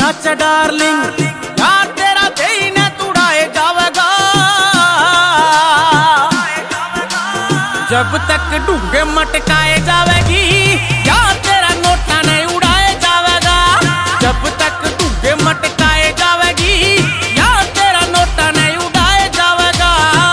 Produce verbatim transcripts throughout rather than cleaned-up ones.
सच darling, यार तेरा देई ने तुड़ाए जावेगा। जब तक डूंगे मटकाए जावेगी, यार तेरा नोटा नहीं उड़ाए जावेगा। जब तक डूंगे मटकाए जावेगी, यार तेरा नोटा नहीं उड़ाए जावेगा।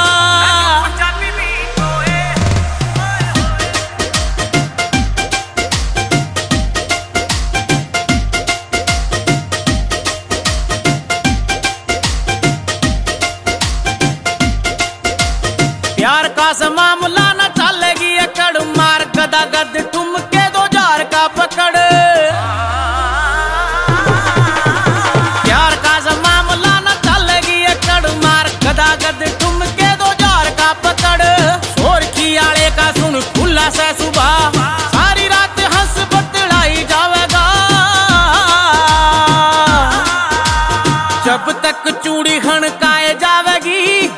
प्यार का मामला न चलेगी अकड़, मार गदा गद ठुमके दो जार का पकड़। प्यार का मामला न चलेगी अकड़, मार गदा गद ठुमके दो जार का पकड़। शोर की आड़े का सुन खुला से सुबह, सारी रात हंस बतलाई जावेगा। जब तक चूड़ी खनकाए जावेगी,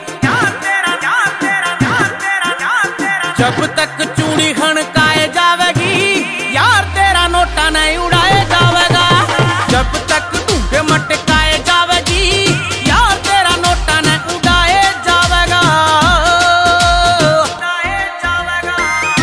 जब तक चूड़ी खनकाए जावेगी, यार तेरा नोटा नहीं उड़ाए जावेगा। जब तक डूंगे मटकाए जावेगी, यार तेरा नोटा नहीं उड़ाए जावेगा। उड़ाए जावेगा।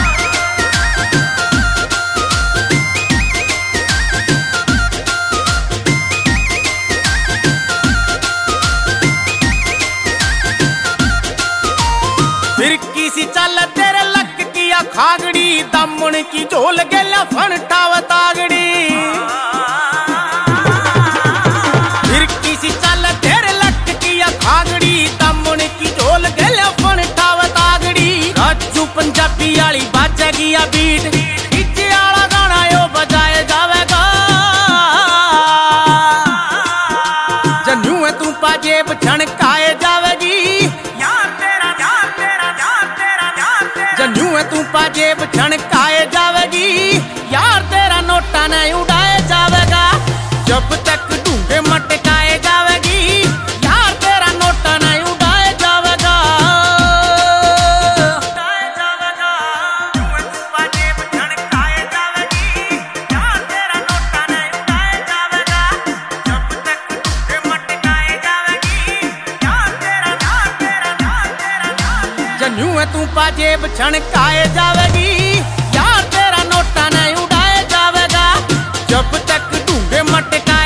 फिर किसी चल तेरे लक किया खागड़ी, दमन की झोल गेला फनटाव तागड़ी। फिर किसी चल तेरे लक किया खागड़ी, दमन की झोल गेला फनटाव तागड़ी। राजू पंजाबी वाली बाजेगी या बीट, डीजे वाला गाना यो बजाए जावेगा। जन्नू है तू पाजेब छणकाए जावेगी, जन्नू है तू पाजेब छणकाए जावेगी, यार तेरा नोटा नहीं उड़ाए जावेगा। जब तक डूंगे मटकाए जावेगी, यार तेरा नोटा नहीं उड़ाए जावेगा। उड़ाए जावेगा। तू पाजेब छणकाए जावेगी, यार तेरा नोटा नहीं उड़ाए जावेगा। जब तक डूंगे मटकाए जावेगी, यार तेरा यार तेरा यार तेरा जन्नू है तू पाजेब छणकाए जावेगी, यार तेरा नोटा नहीं उड़ाए जावेगा। जब तक डूंगे मटका